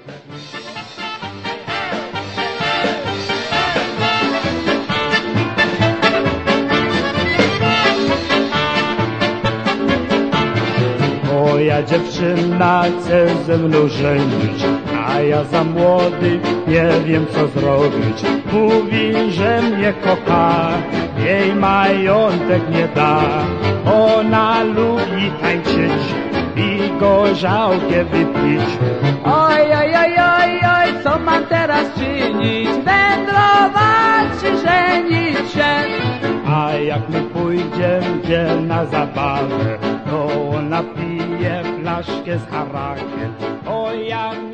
Moja dziewczyna chce ze mną żenić, a ja za młody nie wiem co zrobić. Mówi, że mnie kocha, jej majątek nie da. Ona lubi tańczyć i gorzałkę wypić. Oj, oj, oj, oj, oj, co mam teraz czynić? Wędrować czy żenić się? A jak my pójdziemy na zabawę, to ona pije flaszkę z harakiem. O, ja